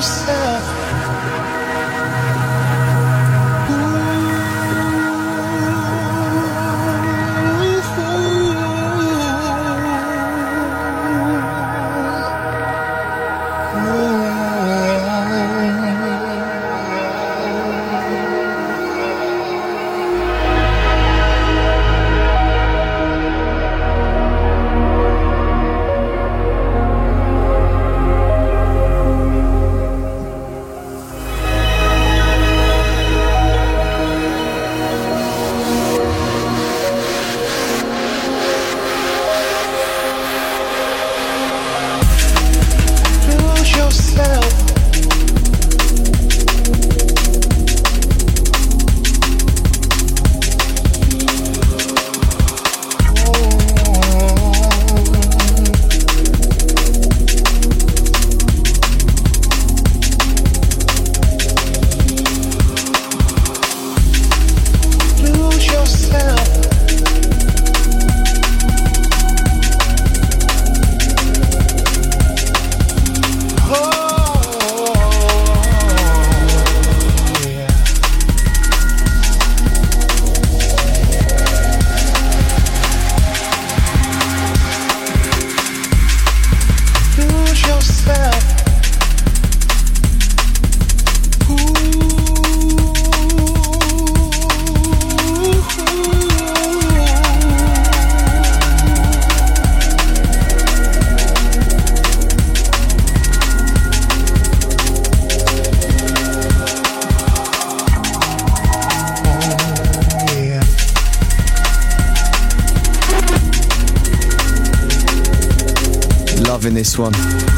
Loving this one.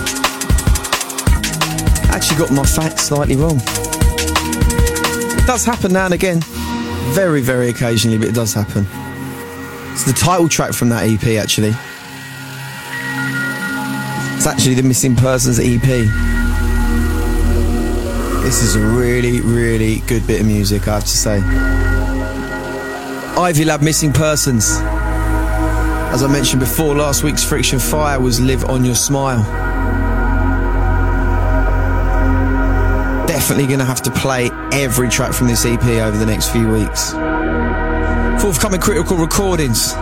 Actually got my facts slightly wrong. It does happen now and again. Very, very occasionally, but it does happen. It's the title track from that EP, actually. It's actually the Missing Persons EP. This is a really, really good bit of music, I have to say. Ivy Lab, Missing Persons. As I mentioned before, last week's Friction Fire was Live On Your Smile. Definitely going to have to play every track from this EP over the next few weeks. Forthcoming Critical Recordings.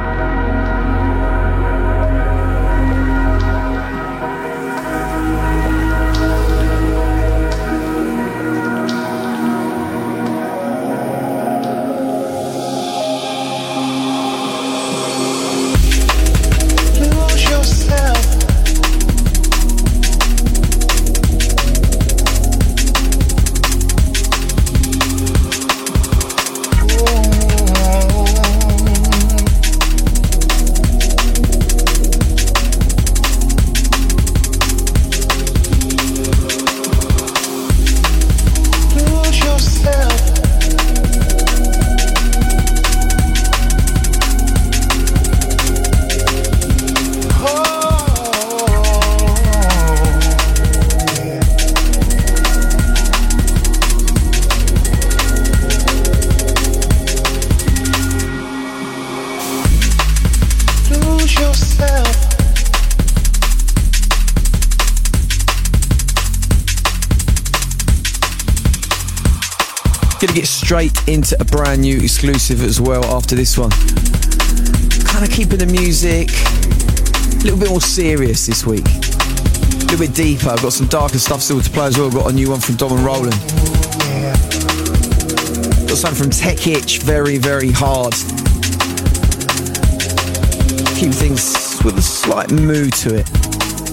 Gonna get straight into a brand new exclusive as well after this one. Kind of keeping the music a little bit more serious this week. A little bit deeper. I've got some darker stuff still to play as well. I've got a new one from Dom and Roland. Got something from Tech Itch, very, very hard. Keep things with a slight mood to it.